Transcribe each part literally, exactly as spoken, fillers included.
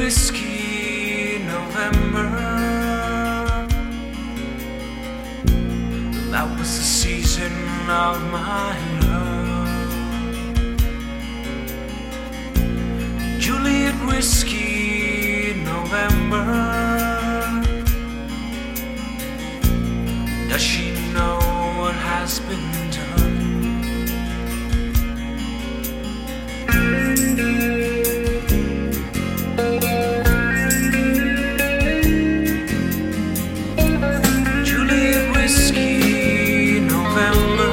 whiskey, November. That was the season of my love. Juliet whiskey, November. Does she know what has been done? Juliet whiskey, November.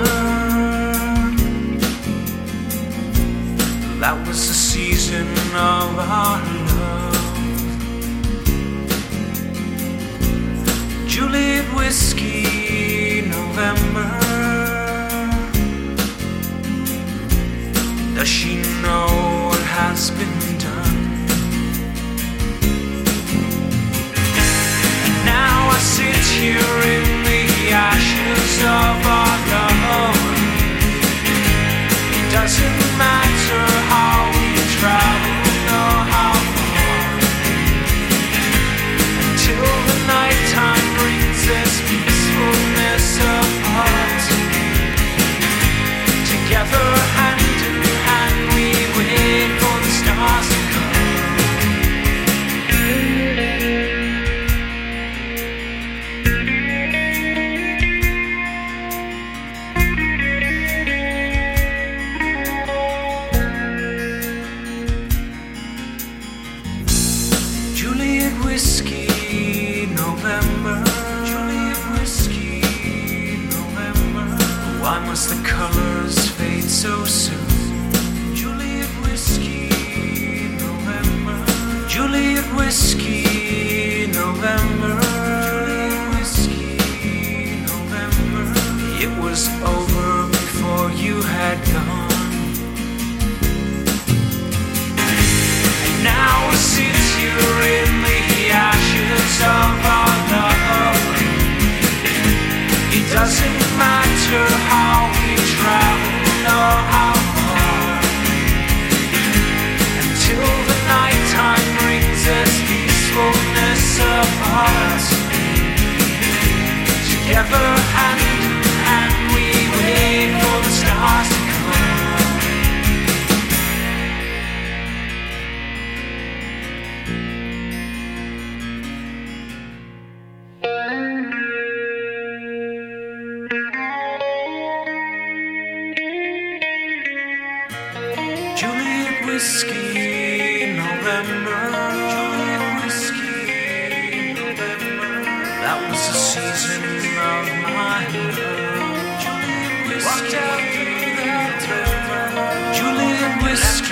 That was the season of our love. Juliet whiskey, November. Does she know what has been done? And now I sit here in the ashes of our love. It doesn't matter how we travel or how far, until the nighttime brings this peacefulness apart. Together hand in hand we wait for the stars to come. Juliet whiskey, November. Juliet whiskey, November. Why must the colors fade so soon? Juliet whiskey, November. Juliet whiskey, November. Juliet whiskey, November. It was over before you had gone. And now we sit here in the ashes of our love. It doesn't matter how we travel or how far, until the nighttime brings us peacefulness apart. Together hand in hand we wait for the stars to come. Juliet whiskey, November. Juliet whiskey, November. That was the season of my love. Juliet whiskey, November. Juliet whiskey.